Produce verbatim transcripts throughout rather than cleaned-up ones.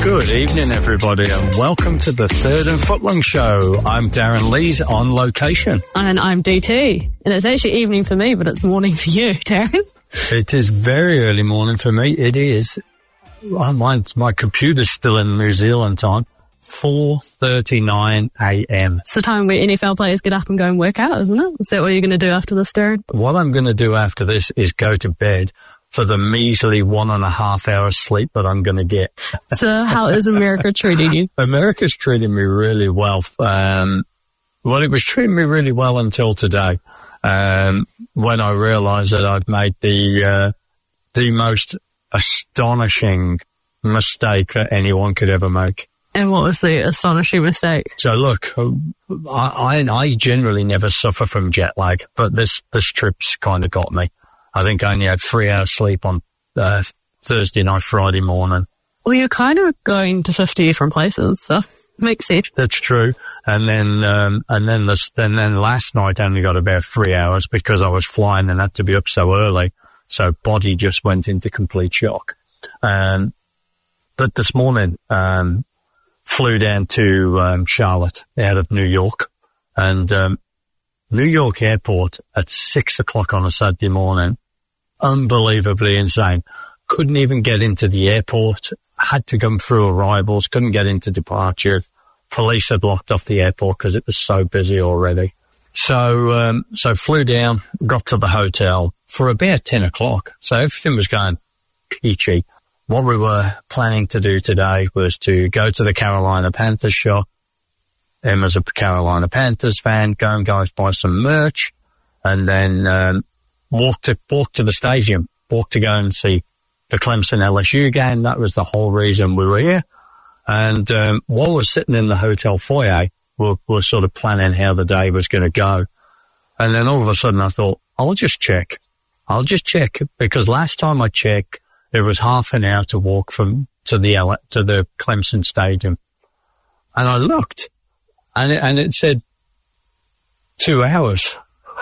Good evening, everybody, and welcome to the Third and Footlong Show. I'm Darren Lees on location. And I'm D T. And it's actually evening for me, but it's morning for you, Darren. It is very early morning for me. It is. Oh, my, my computer's still in New Zealand time. four thirty-nine a.m. It's the time where N F L players get up and go and work out, isn't it? Is that what you're going to do after this, Darren? What I'm going to do after this is go to bed for the measly one and a half hours sleep that I'm going to get. So how is America treating you? America's treating me really well. Um, well, it was treating me really well until today, um, when I realized that I'd made the, uh, the most astonishing mistake that anyone could ever make. And what was the astonishing mistake? So look, I, I, I generally never suffer from jet lag, but this, this trip's kind of got me. I think I only had three hours sleep on uh, Thursday night, Friday morning. Well, you're kind of going to fifty different places, so makes sense. That's true. And then, um, and then this, and then last night I only got about three hours because I was flying and had to be up so early. So body just went into complete shock. Um, but this morning, um, flew down to, um, Charlotte out of New York, and, um, New York airport at six o'clock on a Saturday morning. Unbelievably insane. Couldn't even get into the airport. Had to come through arrivals. Couldn't get into departure. Police had blocked off the airport because it was so busy already. So, um, so flew down, got to the hotel for about ten o'clock. So everything was going peachy. What we were planning to do today was to go to the Carolina Panthers shop. Emma's a Carolina Panthers fan. Go and go buy some merch, and then um, walk to walk to the stadium. Walk to go and see the Clemson L S U game. That was the whole reason we were here. And um, while we're sitting in the hotel foyer, we're, we're sort of planning how the day was going to go. And then all of a sudden, I thought, I'll just check. I'll just check because last time I checked, it was half an hour to walk from to the L- to the Clemson Stadium, and I looked. And it, and it said two hours.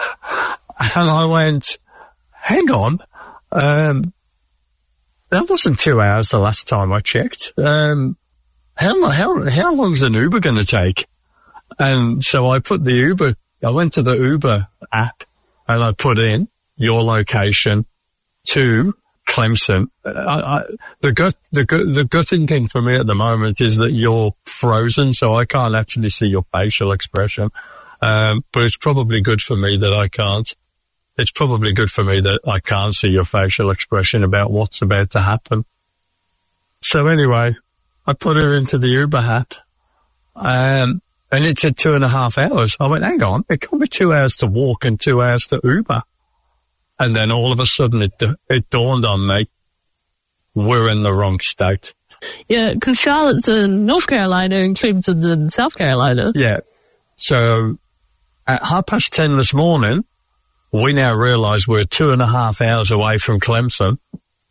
And I went, hang on. Um, that wasn't two hours the last time I checked. Um, how, how, how long's an Uber going to take? And so I put the Uber, I went to the Uber app and I put in your location to Clemson. I, I, the gut, the gut, the gutting thing for me at the moment is that you're frozen, so I can't actually see your facial expression. Um, but it's probably good for me that I can't. It's probably good for me that I can't see your facial expression about what's about to happen. So anyway, I put her into the Uber app, um, and it said two and a half hours. I went, hang on, it can't be two hours to walk and two hours to Uber. And then all of a sudden it it dawned on me, we're in the wrong state. Yeah, because Charlotte's in North Carolina and Clemson's in South Carolina. Yeah. So at half past ten this morning, we now realise we're two and a half hours away from Clemson.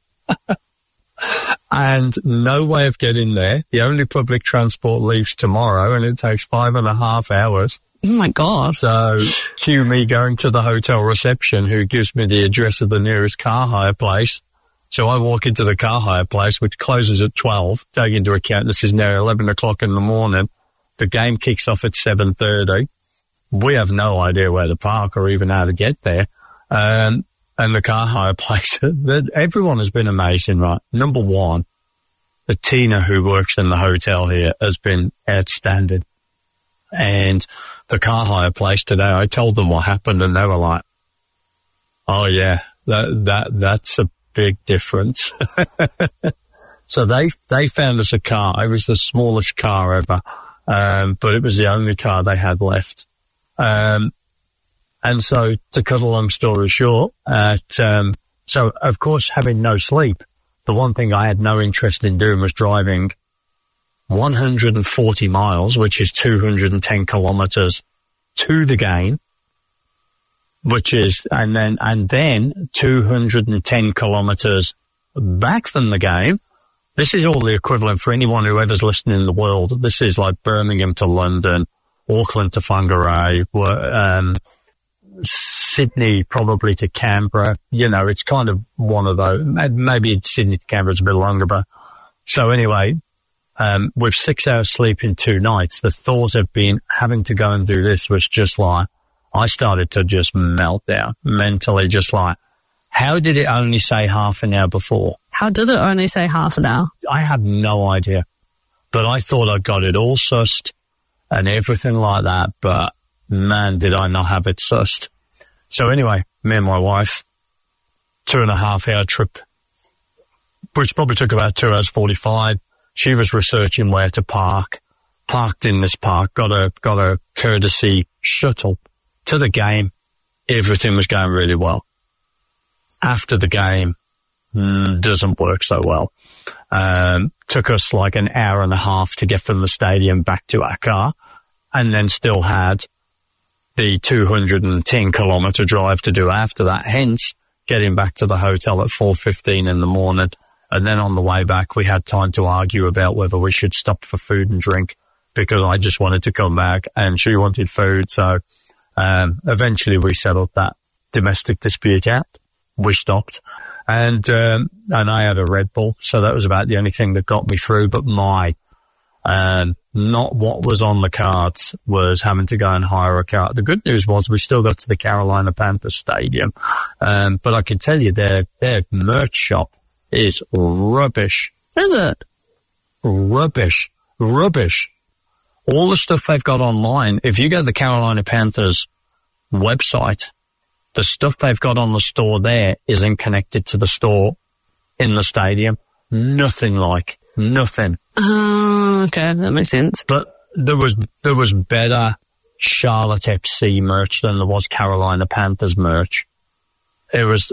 And no way of getting there. The only public transport leaves tomorrow and it takes five and a half hours. Oh, my God. So, cue me going to the hotel reception who gives me the address of the nearest car hire place. So I walk into the car hire place, which closes at twelve. Take into account this is now eleven o'clock in the morning. The game kicks off at seven thirty. We have no idea where to park or even how to get there. Um, and the car hire place, everyone has been amazing, right? Number one, the Tina who works in the hotel here has been outstanding. And the car hire place today, I told them what happened and they were like, oh yeah, that, that, that's a big difference. So they, they found us a car. It was the smallest car ever. Um, but it was the only car they had left. Um, and so to cut a long story short, at, um, so of course having no sleep, the one thing I had no interest in doing was driving one hundred forty miles, which is two hundred ten kilometers to the game, which is, and then, and then two hundred ten kilometers back from the game. This is all the equivalent for anyone who ever's listening in the world. This is like Birmingham to London, Auckland to Whangarei, um, Sydney probably to Canberra. You know, it's kind of one of those. Maybe Sydney to Canberra is a bit longer, but so anyway, um, with six hours sleep in two nights, the thought of being having to go and do this was just like, I started to just melt down mentally, just like, how did it only say half an hour before? How did it only say half an hour? I had no idea, but I thought I got it all sussed and everything like that. But man, did I not have it sussed. So anyway, me and my wife, two and a half hour trip, which probably took about two hours forty-five. She was researching where to park, parked in this park, got a, got a courtesy shuttle to the game. Everything was going really well. After the game, mm, doesn't work so well. Um, took us like an hour and a half to get from the stadium back to our car, and then still had the two hundred ten kilometre drive to do after that, hence getting back to the hotel at four fifteen in the morning. And then on the way back, we had time to argue about whether we should stop for food and drink, because I just wanted to come back and she wanted food. So um, eventually we settled that domestic dispute out. We stopped, and um, and I had a Red Bull, so that was about the only thing that got me through. But my, um, not what was on the cards was having to go and hire a car. The good news was we still got to the Carolina Panthers Stadium, um, but I can tell you their their merch shop is rubbish. Is it? Rubbish, rubbish. All the stuff they've got online. If you go to the Carolina Panthers website, the stuff they've got on the store there isn't connected to the store in the stadium. Nothing like, nothing. Oh, uh, okay, that makes sense. But there was, there was better Charlotte F C merch than there was Carolina Panthers merch. It was,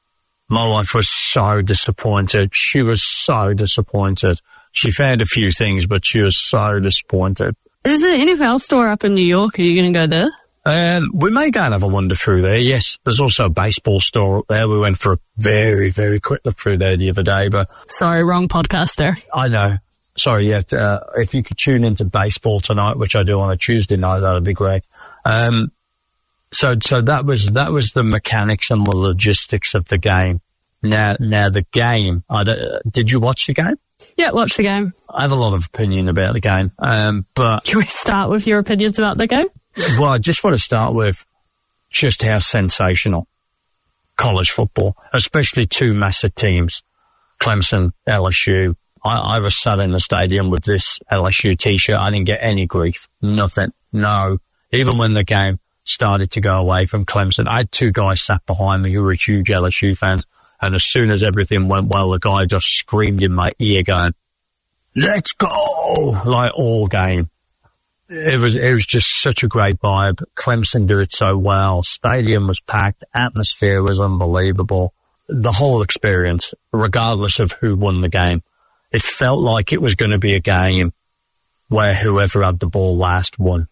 my wife was so disappointed. She was so disappointed. She found a few things, but she was so disappointed. Is there an N F L store up in New York? Are you going to go there? Um, we may go and have a wander through there, yes. There's also a baseball store up there. We went for a very, very quick look through there the other day, but... Sorry, wrong podcaster. I know. Sorry, yeah. Uh, if you could tune into baseball tonight, which I do on a Tuesday night, that'd be great. Um, so, so that was, that was the mechanics and the logistics of the game. Now, now the game, I don't, did you watch the game? Yeah, watch the game. I have a lot of opinion about the game, um, but... Can we start with your opinions about the game? Well, I just want to start with just how sensational college football, especially two massive teams, Clemson, L S U. I, I was sat in the stadium with this L S U T-shirt. I didn't get any grief. Nothing. No. Even when the game started to go away from Clemson, I had two guys sat behind me who were huge L S U fans. And as soon as everything went well, the guy just screamed in my ear going, "Let's go!" Like all game. It was, it was just such a great vibe. Clemson did it so well. Stadium was packed. Atmosphere was unbelievable. The whole experience, regardless of who won the game, it felt like it was going to be a game where whoever had the ball last won.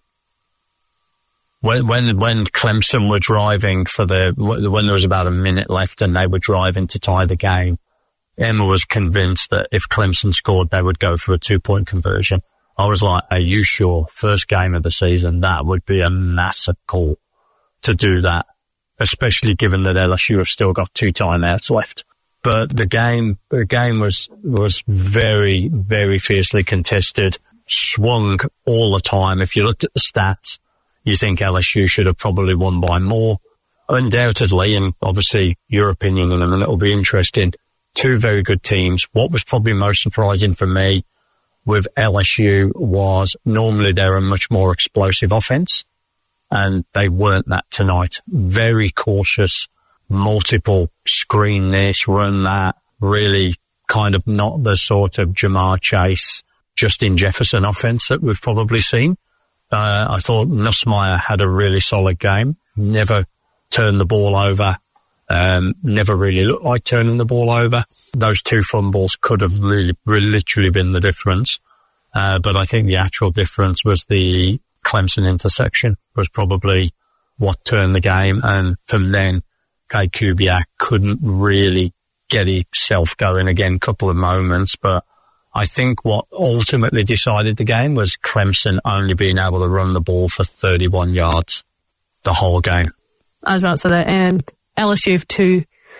When, when, when Clemson were driving for the, when there was about a minute left and they were driving to tie the game, Emma was convinced that if Clemson scored, they would go for a two-point conversion. I was like, are you sure? First game of the season, that would be a massive call to do that, especially given that L S U have still got two timeouts left. But the game, the game was, was very, very fiercely contested, swung all the time. If you looked at the stats, you think L S U should have probably won by more. Undoubtedly, and obviously your opinion on them, and it'll be interesting. Two very good teams. What was probably most surprising for me with L S U was normally they're a much more explosive offense, and they weren't that tonight. Very cautious, multiple screen this, run that, really kind of not the sort of Jamar Chase, Justin Jefferson offense that we've probably seen. Uh, I thought Nussmeier had a really solid game, never turned the ball over, um, never really looked like turning the ball over. Those two fumbles could have really, really literally been the difference. Uh, but I think the actual difference was the Clemson intersection was probably what turned the game. And from then, Cade Kubiak couldn't really get himself going again, couple of moments. But I think what ultimately decided the game was Clemson only being able to run the ball for thirty-one yards the whole game. I was about to say that. And L S U have two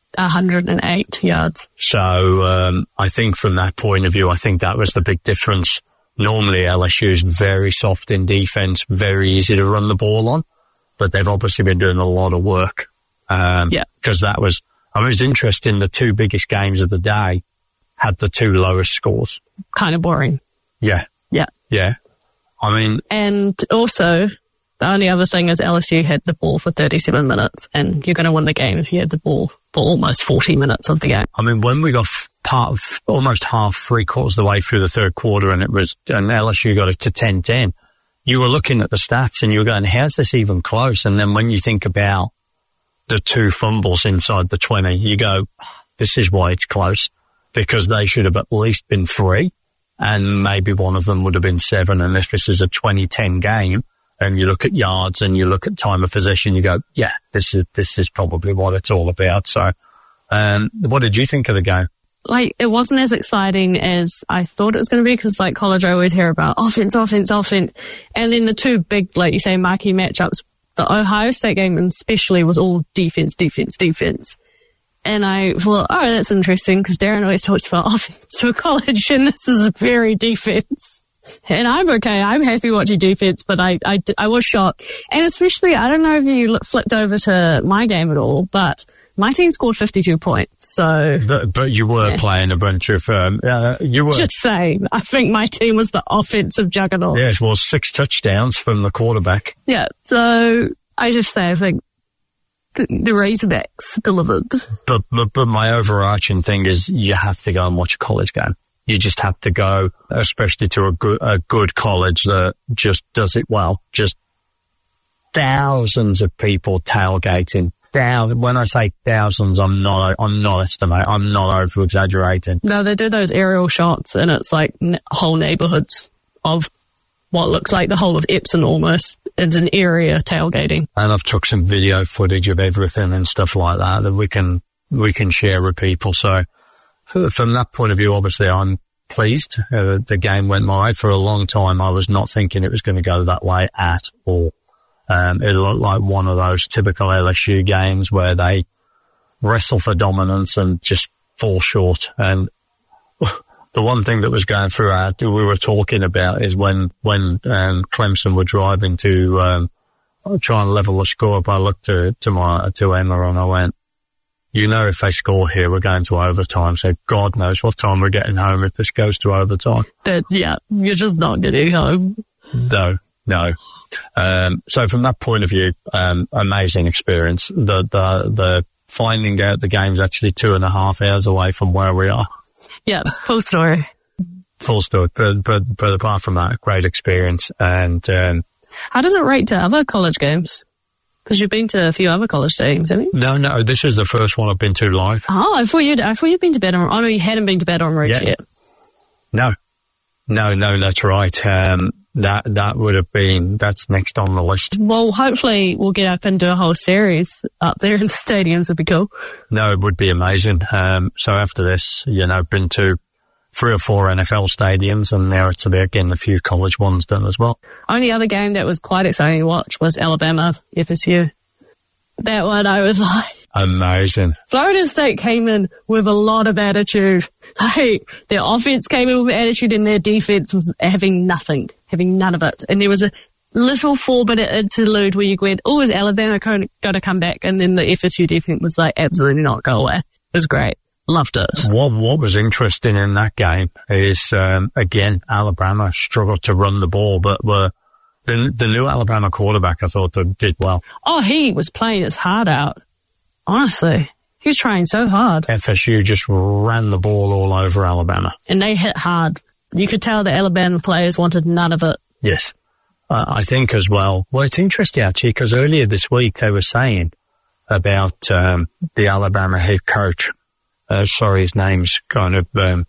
one hundred eight yards. So um, I think from that point of view, I think that was the big difference. Normally L S U is very soft in defense, very easy to run the ball on, but they've obviously been doing a lot of work. Um, yeah. Because that was, I mean, it was interesting, the two biggest games of the day had the two lowest scores. Kind of boring. Yeah. Yeah. Yeah. I mean... And also, the only other thing is L S U had the ball for thirty-seven minutes, and you're going to win the game if you had the ball for almost forty minutes of the game. I mean, when we got f- part of almost half, three quarters of the way through the third quarter, and it was, and L S U got it to ten ten, you were looking at the stats and you were going, how's this even close? And then when you think about the two fumbles inside the twenty, you go, this is why it's close, because they should have at least been three, and maybe one of them would have been seven. And if this is a twenty ten game, and you look at yards and you look at time of possession, you go, yeah, this is this is probably what it's all about. So, um, what did you think of the game? Like, it wasn't as exciting as I thought it was going to be, because like college, I always hear about offense, offense, offense. And then the two big, like you say, marquee matchups, the Ohio State game especially was all defense, defense, defense. And I thought, oh, that's interesting, because Darren always talks about offense for college, and this is very defense. And I'm okay. I'm happy watching defense, but I, I, I was shocked. And especially, I don't know if you flipped over to my game at all, but my team scored fifty-two points. So, But, but you were yeah. playing a bunch of, um, uh, you were. Just saying, I think my team was the offensive juggernaut. Yes, well, six touchdowns from the quarterback. Yeah. So I just say, I think the, the Razorbacks delivered. But, but, but my overarching thing is you have to go and watch a college game. You just have to go, especially to a good, a good college that just does it well. Just thousands of people tailgating. Thousands. When I say thousands, I'm not, I'm not estimating. I'm not over exaggerating. No, they do those aerial shots, and it's like n- whole neighborhoods of what looks like the whole of Epsom almost. It's an area tailgating. And I've took some video footage of everything and stuff like that that we can, we can share with people. So, from that point of view, obviously, I'm pleased. Uh, the game went my way. For a long time, I was not thinking it was going to go that way at all. Um, it looked like one of those typical L S U games where they wrestle for dominance and just fall short. And the one thing that was going through our, we were talking about is when, when, um, Clemson were driving to, um, try and level the score, but I looked to, to my, to Emma and I went, you know, if they score here, we're going to overtime. So God knows what time we're getting home if this goes to overtime. That, yeah, you're just not getting home. No, no. Um, so from that point of view, um, amazing experience. The, the, the finding out the game's actually two and a half hours away from where we are. Yeah, full story. Full story. But, but, but apart from that, great experience. And, um, how does it rate to other college games? Because you've been to a few other college stadiums, haven't you? No, no, this is the first one I've been to live. Oh, I thought you'd, I thought you'd been to Baton Rouge. Oh, no, you hadn't been to Baton Rouge yeah. yet. No. No, no, that's right. Um, that, that would have been, that's next on the list. Well, hopefully we'll get up and do a whole series up there in the stadiums. Would be cool. No, it would be amazing. Um, so after this, you know, been to three or four N F L stadiums, and now it's about getting a few college ones done as well. Only other game that was quite exciting to watch was Alabama F S U. That one, I was like, amazing. Florida State came in with a lot of attitude. Like, their offense came in with attitude, and their defense was having nothing, having none of it. And there was a little four-minute interlude where you went, oh, is Alabama going to come back? And then the F S U defense was like, absolutely not, go away. It was great. Loved it. What what was interesting in that game is, um, again, Alabama struggled to run the ball, but were the the new Alabama quarterback, I thought, did well. Oh, he was playing his heart out. Honestly, he was trying so hard. F S U just ran the ball all over Alabama. And they hit hard. You could tell the Alabama players wanted none of it. Yes. Uh, I think as well. Well, it's interesting, actually, because earlier this week they were saying about um, the Alabama head coach. Uh, sorry, his name's kind of um,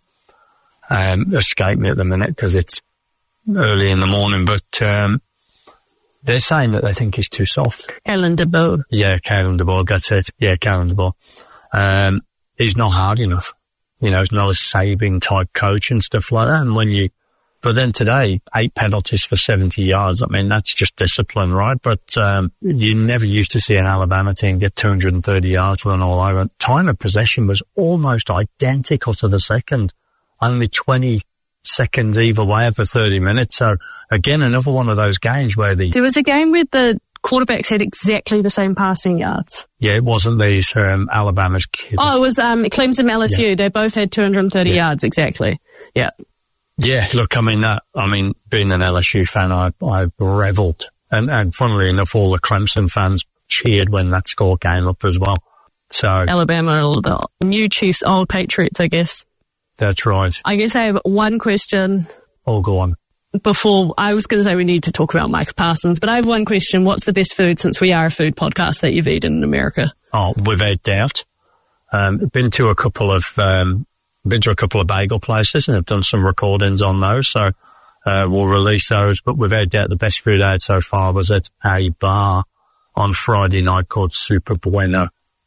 um, escaped me at the minute because it's early in the morning, but um, they're saying that they think he's too soft. Kalen DeBoer. Yeah, Kalen DeBoer, that's it. Yeah, Kalen DeBoer. Um, he's not hard enough. You know, he's not a Saban type coach and stuff like that. And when you But then today, eight penalties for seventy yards. I mean, that's just discipline, right? But um, you never used to see an Alabama team get two hundred thirty yards run all over. Time of possession was almost identical to the second. Only twenty seconds either way over thirty minutes. So, again, another one of those games where the... There was a game where the quarterbacks had exactly the same passing yards. Yeah, it wasn't these um, Alabama's kids. Oh, it was um, Clemson L S U. Yeah. They both had two hundred thirty yeah. yards, exactly. Yeah. Yeah, look, I mean, that, I mean, being an L S U fan, I, I revelled. And, and funnily enough, all the Clemson fans cheered when that score came up as well. So Alabama, the new Chiefs, old Patriots, I guess. That's right. I guess I have one question. Oh, go on. Before, I was going to say we need to talk about Micah Parsons, but I have one question. What's the best food, since we are a food podcast, that you've eaten in America? Oh, without doubt. Um, been to a couple of, um, been to a couple of bagel places and have done some recordings on those. So, uh, we'll release those, but without doubt the best food I had so far was at a bar on Friday night called Super Bueno,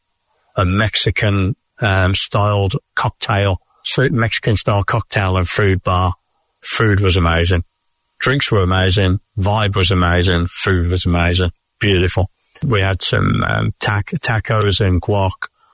a Mexican, um, styled cocktail, Mexican style cocktail and food bar. Food was amazing. Drinks were amazing. Vibe was amazing. Food was amazing. Beautiful. We had some, um, tac- tacos and guac.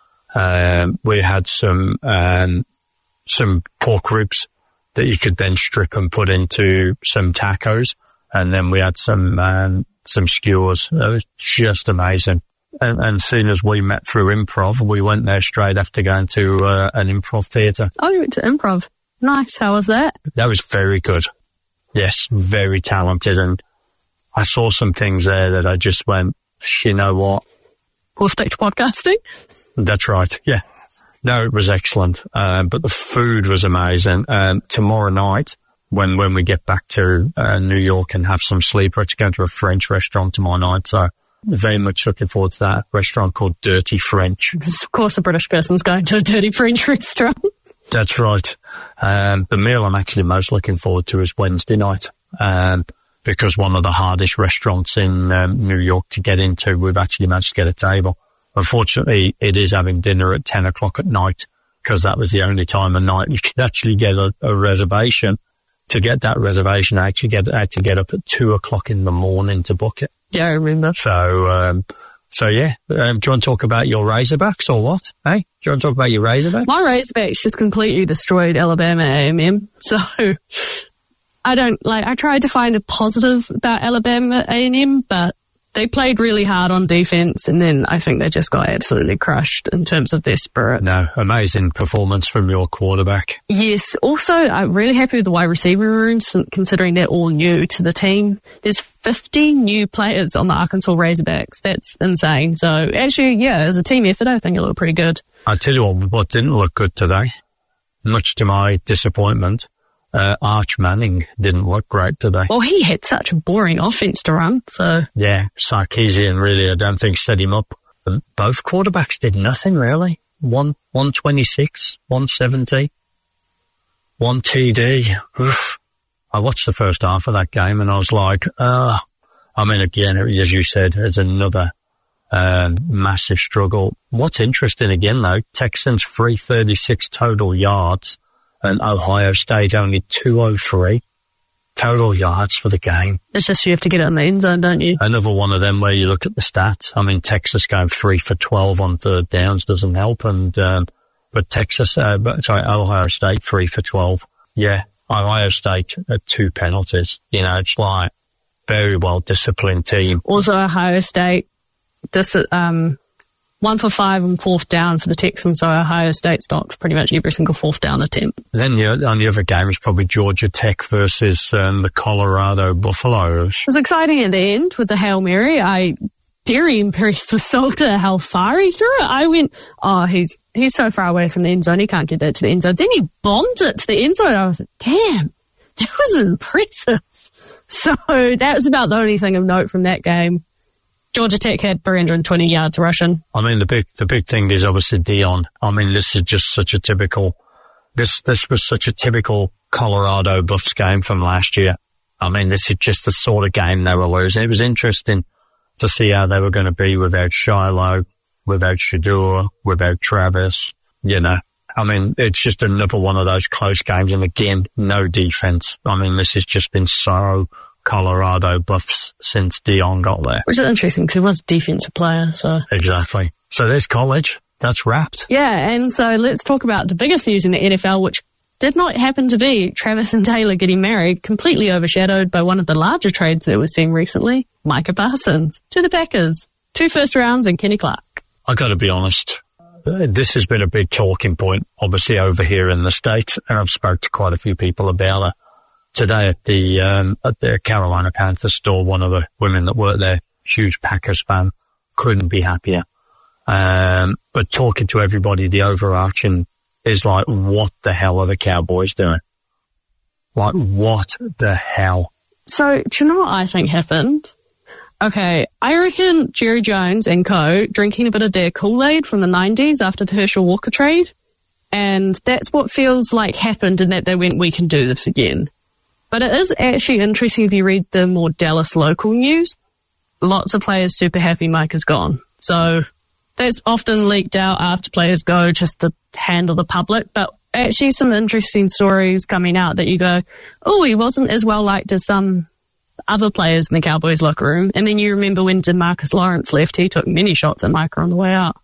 Um, we had some, um, some pork ribs that you could then strip and put into some tacos. And then we had some, um, some skewers. It was just amazing. And, and as soon as we met through improv, we went there straight after going to uh, an improv theatre. Oh, you went to improv. Nice. How was that? That was very good. Yes, very talented. And I saw some things there that I just went, you know what? We'll stick to podcasting. That's right. Yeah. No, it was excellent. Um, but the food was amazing. Um, tomorrow night, when, when we get back to uh, New York and have some sleep, we're going to a French restaurant tomorrow night. So very much looking forward to that restaurant called Dirty French. Of course, a British person's going to a dirty French restaurant. That's right. Um, the meal I'm actually most looking forward to is Wednesday night, um, because one of the hardest restaurants in um, New York to get into, we've actually managed to get a table. Unfortunately, it is having dinner at ten o'clock at night, because that was the only time of night you could actually get a, a reservation. To get that reservation, I actually get, I had to get up at two o'clock in the morning to book it. Yeah, I remember. So, um, so yeah. Um, do you want to talk about your Razorbacks or what? Hey, do you want to talk about your Razorbacks? My Razorbacks just completely destroyed Alabama A and M. So I don't, like, I tried to find a positive about Alabama A and M, but they played really hard on defense, and then I think they just got absolutely crushed in terms of their spirit. No, amazing performance from your quarterback. Yes. Also, I'm really happy with the wide receiver rooms, considering they're all new to the team. There's fifty new players on the Arkansas Razorbacks. That's insane. So actually, yeah, as a team effort, I think it looked pretty good. I tell you what, what didn't look good today, much to my disappointment, Uh, Arch Manning didn't look great today. Well, he had such a boring offense to run, so... Yeah, Sarkisian really, I don't think, set him up. But both quarterbacks did nothing, really. One, one twenty-six, one seventy, one T D. Oof. I watched the first half of that game and I was like, uh, I mean, again, as you said, it's another uh, massive struggle. What's interesting again, though, Texans three thirty-six total yards. And Ohio State only two oh three total yards for the game. It's just you have to get it in the end zone, don't you? Another one of them where you look at the stats. I mean, Texas going three for twelve on third downs doesn't help. And, um, but Texas, uh, but sorry, Ohio State three for twelve. Yeah. Ohio State at two penalties. You know, it's like very well disciplined team. Also Ohio State, dis- um, One for five and fourth down for the Texans, so Ohio State stopped pretty much every single fourth down attempt. Then the, on the other game was probably Georgia Tech versus um, the Colorado Buffaloes. It was exciting at the end with the Hail Mary. I very impressed with Salter, how far he threw it. I went, oh, he's he's so far away from the end zone, he can't get that to the end zone. Then he bombed it to the end zone. I was like, damn, that was impressive. So that was about the only thing of note from that game. Georgia Tech had three hundred twenty yards rushing. I mean, the big, the big thing is obviously Dion. I mean, this is just such a typical, this, this was such a typical Colorado Buffs game from last year. I mean, this is just the sort of game they were losing. It was interesting to see how they were going to be without Shiloh, without Shedeur, without Travis. You know, I mean, it's just another one of those close games. And again, no defense. I mean, this has just been so Colorado buffs since Dion got there. Which is interesting because he was a defensive player, so. Exactly. So there's college. That's wrapped. Yeah, and so let's talk about the biggest news in the N F L, which did not happen to be Travis and Taylor getting married, completely overshadowed by one of the larger trades that we've seen recently, Micah Parsons to the Packers. Two first rounds and Kenny Clark. I got to be honest. This has been a big talking point, obviously, over here in the States, and I've spoke to quite a few people about it. Today at the um, at the Carolina Panthers store, one of the women that worked there, huge Packers fan, couldn't be happier. Um, but talking to everybody, the overarching is like, what the hell are the Cowboys doing? Like, what the hell? So, do you know what I think happened? Okay, I reckon Jerry Jones and co. drinking a bit of their Kool-Aid from the nineties after the Herschel Walker trade. And that's what feels like happened, and that they went, we can do this again. But it is actually interesting if you read the more Dallas local news. Lots of players super happy Mike is gone. So that's often leaked out after players go just to handle the public. But actually some interesting stories coming out that you go, oh, he wasn't as well liked as some other players in the Cowboys locker room. And then you remember when DeMarcus Lawrence left, he took many shots at Micah on the way out.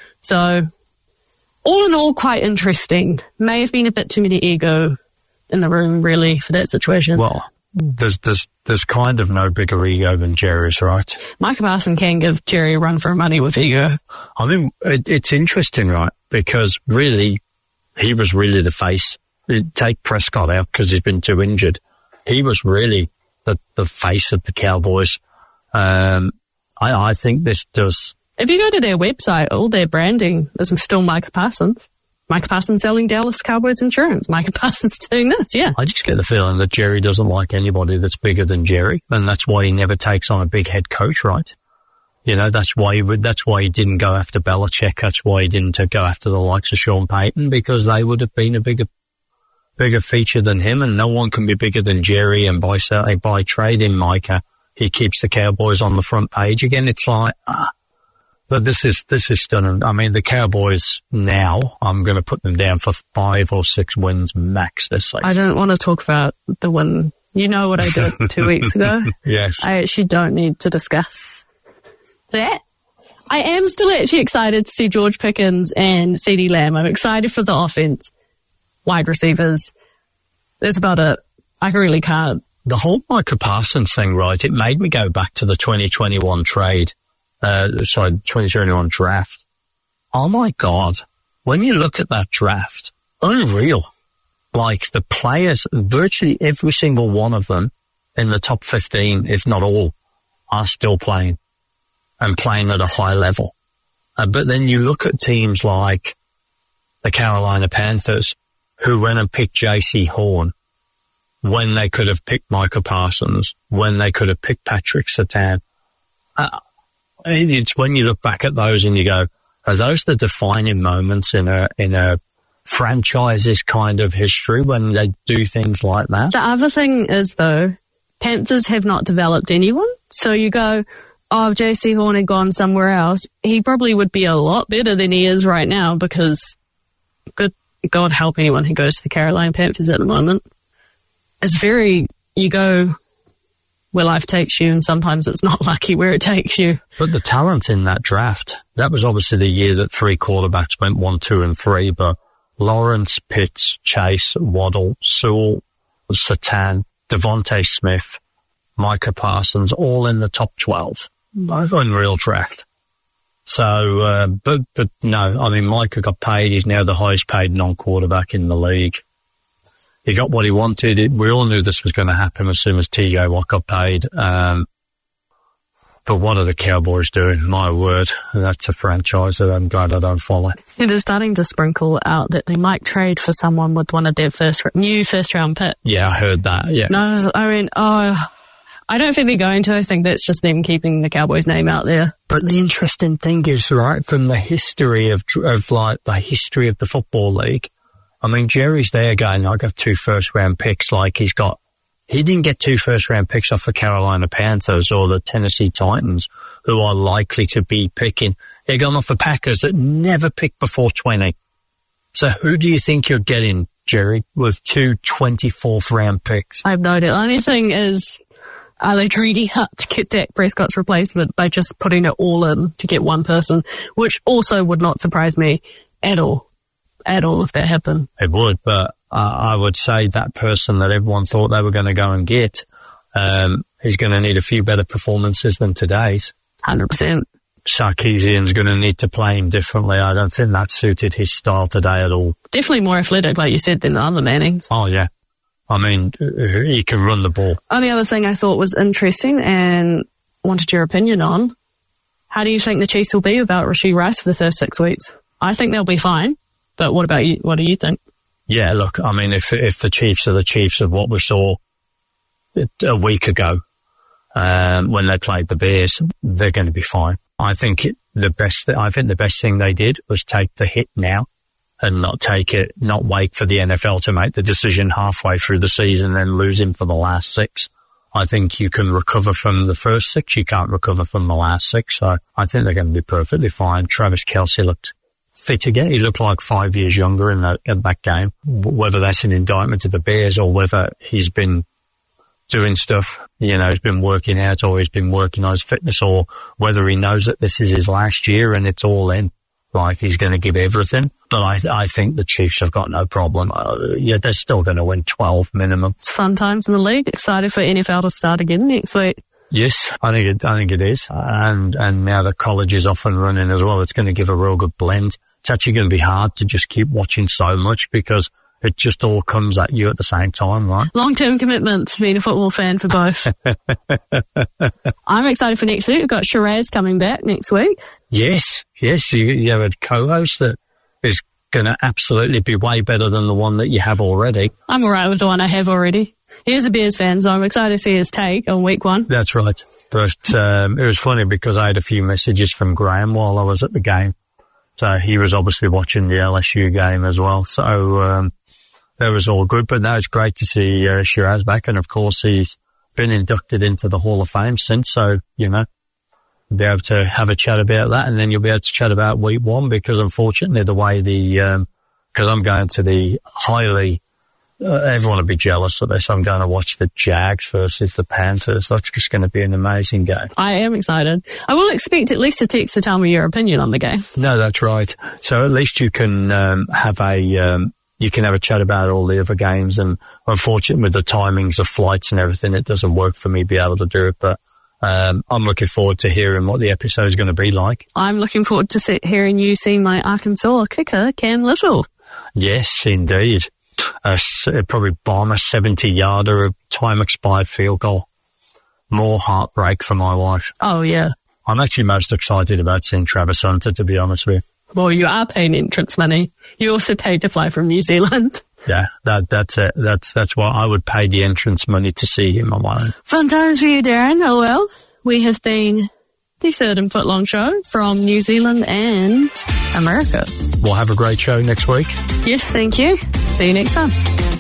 So all in all, quite interesting. May have been a bit too many ego in the room, really, for that situation. Well, there's there's there's kind of no bigger ego than Jerry's, right? Micah Parsons can give Jerry a run for money with ego. I mean, it, it's interesting, right? Because really, he was really the face. Take Prescott out because he's been too injured. He was really the, the face of the Cowboys. Um, I, I think this does. If you go to their website, all their branding is still Micah Parsons. Micah Parsons selling Dallas Cowboys insurance. Micah Parsons doing this, yeah. I just get the feeling that Jerry doesn't like anybody that's bigger than Jerry, and that's why he never takes on a big head coach, right? You know, that's why he would, that's why he didn't go after Belichick. That's why he didn't go after the likes of Sean Payton, because they would have been a bigger, bigger feature than him, and no one can be bigger than Jerry. And by by trading Micah, he keeps the Cowboys on the front page again. It's like, ah. But this is, this is stunning. I mean, the Cowboys now, I'm going to put them down for five or six wins max this season. I don't want to talk about the win. You know what I did two weeks ago? Yes. I actually don't need to discuss that. I am still actually excited to see George Pickens and CeeDee Lamb. I'm excited for the offense, wide receivers. That's about it. I really can't. The whole Micah Parsons thing, right, it made me go back to the twenty twenty-one trade. Uh, sorry, twenty twenty-one draft. Oh my God. When you look at that draft, unreal. Like the players, virtually every single one of them in the top fifteen, if not all, are still playing and playing at a high level. Uh, but then you look at teams like the Carolina Panthers, who went and picked J C Horn when they could have picked Micah Parsons, when they could have picked Patrick Surtain. Uh, It's when you look back at those and you go, are those the defining moments in a in a franchise's kind of history when they do things like that? The other thing is, though, Panthers have not developed anyone. So you go, oh, if J C Horn had gone somewhere else, he probably would be a lot better than he is right now, because good God help anyone who goes to the Carolina Panthers at the moment. It's very, you go where life takes you, and sometimes it's not lucky where it takes you. But the talent in that draft, that was obviously the year that three quarterbacks went one, two, and three, but Lawrence, Pitts, Chase, Waddle, Sewell, Surtain, Devontae Smith, Micah Parsons, all in the top twelve. Unreal draft. So, uh, but, but no, I mean, Micah got paid. He's now the highest paid non-quarterback in the league. He got what he wanted. We all knew this was going to happen as soon as T J Watt got paid. Um, but what are the Cowboys doing? My word, that's a franchise that I'm glad I don't follow. It is starting to sprinkle out that they might trade for someone with one of their first new first round picks. Yeah, I heard that. Yeah. No, I mean, oh, I don't think they're going to. I think that's just them keeping the Cowboys' name out there. But the interesting thing is, right, from the history of of like the history of the football league. I mean, Jerry's there going, I got two first-round picks. Like, he's got, he didn't get two first-round picks off the Carolina Panthers or the Tennessee Titans, who are likely to be picking. He got off the Packers that never picked before twenty. So who do you think you're getting, Jerry, with two twenty-fourth round picks? I have no idea. The only thing is, are they greedy to get Dak Prescott's replacement by just putting it all in to get one person, which also would not surprise me at all, at all if that happened. It would, but uh, I would say that person that everyone thought they were going to go and get um, is going to need a few better performances than today's. one hundred percent. Sarkisian's going to need to play him differently. I don't think that suited his style today at all. Definitely more athletic, like you said, than the other Mannings. Oh, yeah. I mean, he can run the ball. Only other thing I thought was interesting and wanted your opinion on, how do you think the Chiefs will be without Rashee Rice for the first six weeks? I think they'll be fine, but what about you? What do you think? Yeah, look, I mean, if if the Chiefs are the Chiefs of what we saw a week ago um, when they played the Bears, they're going to be fine. I think it, the best. I think the best thing they did was take the hit now and not take it, not wait for the N F L to make the decision halfway through the season and lose him for the last six. I think you can recover from the first six. You can't recover from the last six. So I think they're going to be perfectly fine. Travis Kelce looked fit again. He looked like five years younger in that, in that game. Whether that's an indictment to the Bears or whether he's been doing stuff, you know, he's been working out or he's been working on his fitness, or whether he knows that this is his last year and it's all in, like he's going to give everything. But I, I think the Chiefs have got no problem. Uh, yeah, they're still going to win twelve minimum. It's fun times in the league. Excited for N F L to start again next week. Yes, I think it, I think it is. And, and now the college is off and running as well. It's going to give a real good blend. It's actually going to be hard to just keep watching so much because it just all comes at you at the same time, right? Long-term commitment to being a football fan for both. I'm excited for next week. We've got Shiraz coming back next week. Yes, yes. You, you have a co-host that is going to absolutely be way better than the one that you have already. I'm all right with the one I have already. He's a Bears fan, so I'm excited to see his take on week one. That's right. But um, it was funny because I had a few messages from Graham while I was at the game. So he was obviously watching the L S U game as well. So um, that was all good. But no, it's great to see uh, Shiraz back. And, of course, he's been inducted into the Hall of Fame since. So, you know, you'll be able to have a chat about that. And then you'll be able to chat about week one because, unfortunately, the way the um, – because I'm going to the highly uh, – everyone will be jealous of this. I'm going to watch the Jags versus the Panthers. That's just going to be an amazing game. I am excited. I will expect at least a text to tell me your opinion on the game. No, that's right. So at least you can um, have a um, – you can have a chat about all the other games, and unfortunately with the timings of flights and everything, it doesn't work for me to be able to do it, but um, I'm looking forward to hearing what the episode is going to be like. I'm looking forward to see, hearing you see my Arkansas kicker, Cam Little. Yes, indeed. Uh, probably bomb a seventy-yarder, a time-expired field goal. More heartbreak for my wife. Oh, yeah. I'm actually most excited about seeing Travis Hunter, to be honest with you. Well, you are paying entrance money. You also paid to fly from New Zealand. Yeah, that that's it. That's that's why I would pay the entrance money to see him on my own. Fun times for you, Darren. Oh well, we have been the Third and Footlong Show from New Zealand and America. We'll have a great show next week. Yes, thank you. See you next time.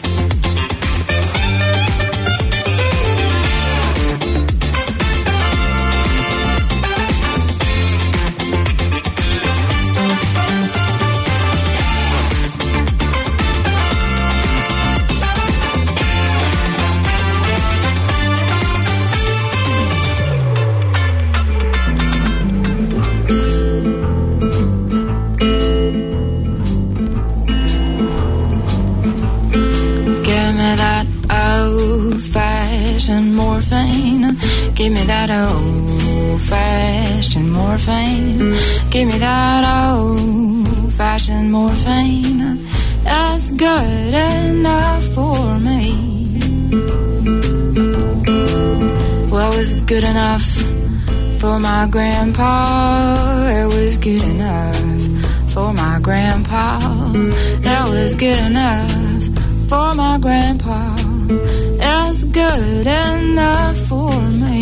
Old-fashioned morphine. Give me that old-fashioned morphine. Give me that old-fashioned morphine. That's good enough for me. Well, it was good enough for my grandpa. It was good enough for my grandpa. That was good enough for my grandpa. That's good enough for me.